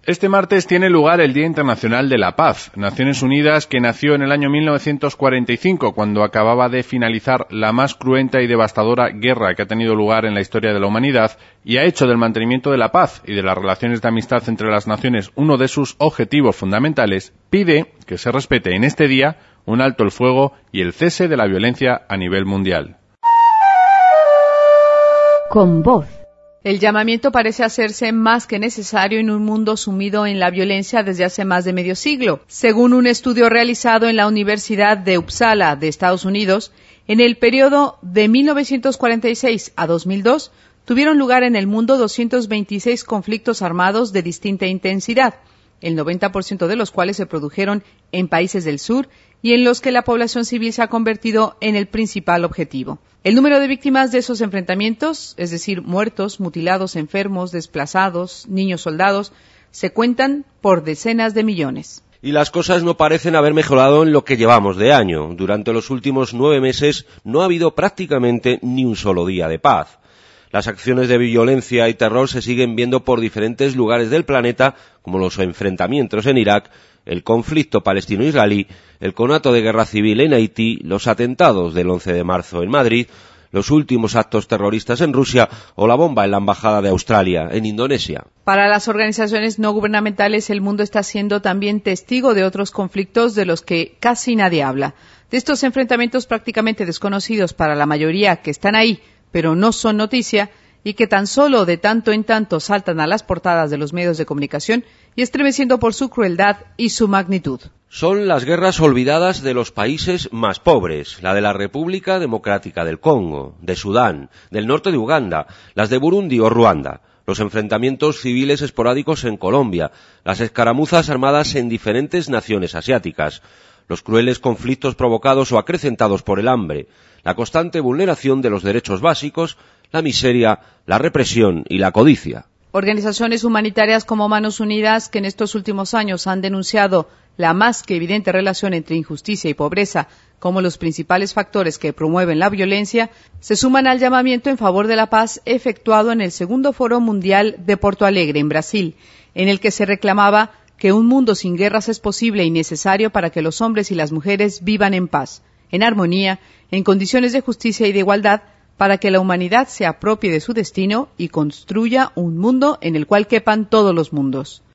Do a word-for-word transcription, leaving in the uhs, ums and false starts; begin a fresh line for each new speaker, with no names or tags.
Este martes tiene lugar el Día Internacional de la Paz. Naciones Unidas, que nació en el año mil novecientos cuarenta y cinco, cuando acababa de finalizar la más cruenta y devastadora guerra que ha tenido lugar en la historia de la humanidad, y ha hecho del mantenimiento de la paz y de las relaciones de amistad entre las naciones uno de sus objetivos fundamentales, pide que se respete en este día un alto el fuego y el cese de la violencia a nivel mundial.
Con voz.
El llamamiento parece hacerse más que necesario en un mundo sumido en la violencia desde hace más de medio siglo. Según un estudio realizado en la Universidad de Uppsala de Estados Unidos, en el periodo de mil novecientos cuarenta y seis a dos mil dos, tuvieron lugar en el mundo doscientos veintiséis conflictos armados de distinta intensidad, el noventa por ciento de los cuales se produjeron en países del sur y en los que la población civil se ha convertido en el principal objetivo. El número de víctimas de esos enfrentamientos, es decir, muertos, mutilados, enfermos, desplazados, niños soldados, se cuentan por decenas de millones.
Y las cosas no parecen haber mejorado en lo que llevamos de año. Durante los últimos nueve meses no ha habido prácticamente ni un solo día de paz. Las acciones de violencia y terror se siguen viendo por diferentes lugares del planeta, como los enfrentamientos en Irak, el conflicto palestino-israelí, el conato de guerra civil en Haití, los atentados del once de marzo en Madrid, los últimos actos terroristas en Rusia o la bomba en la embajada de Australia en Indonesia.
Para las organizaciones no gubernamentales, el mundo está siendo también testigo de otros conflictos de los que casi nadie habla. De estos enfrentamientos prácticamente desconocidos para la mayoría que están ahí, pero no son noticia, y que tan solo de tanto en tanto saltan a las portadas de los medios de comunicación y estremeciendo por su crueldad y su magnitud.
Son las guerras olvidadas de los países más pobres, la de la República Democrática del Congo, de Sudán, del norte de Uganda, las de Burundi o Ruanda, los enfrentamientos civiles esporádicos en Colombia, las escaramuzas armadas en diferentes naciones asiáticas, los crueles conflictos provocados o acrecentados por el hambre, la constante vulneración de los derechos básicos, la miseria, la represión y la codicia.
Organizaciones humanitarias como Manos Unidas, que en estos últimos años han denunciado la más que evidente relación entre injusticia y pobreza como los principales factores que promueven la violencia, se suman al llamamiento en favor de la paz efectuado en el segundo Foro Mundial de Porto Alegre, en Brasil, en el que se reclamaba que un mundo sin guerras es posible y necesario para que los hombres y las mujeres vivan en paz, en armonía, en condiciones de justicia y de igualdad, para que la humanidad se apropie de su destino y construya un mundo en el cual quepan todos los mundos.